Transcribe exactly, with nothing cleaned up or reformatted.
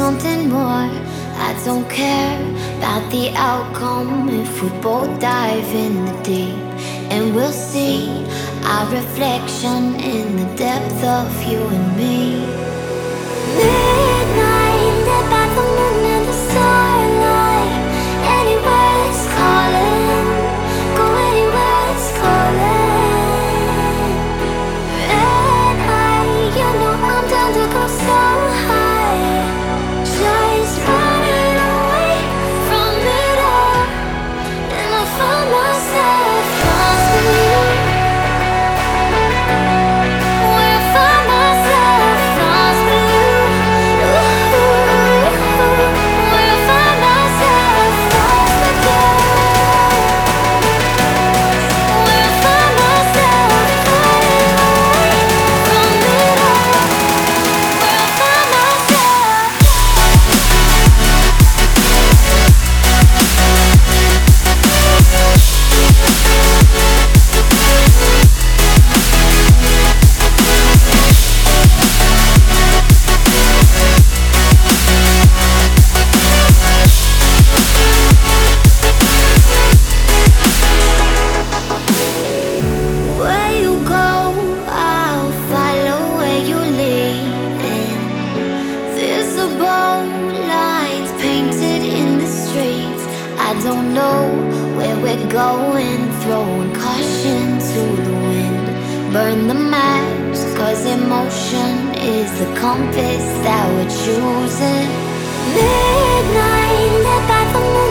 something more. I don't care about the outcome if we both dive in the deep. And we'll see our reflection in the depth of you and me. Midnight, lit by the moon and the starlight. Anywhere it's calling, go anywhere it's calling. Red eye, you know I'm down to go so high. Just running away from it all, and I find myself lost in you. Where I find myself lost in you. Ooh, where I find myself lost with you. Where I find myself running away from it all. Where I find myself. Where you go, I'll follow where you lead. Visible lines painted in the streets. I don't know where we're going, throwing caution to the wind. Burn the maps, cause emotion is the compass that we're choosing. Midnight, lit by the moon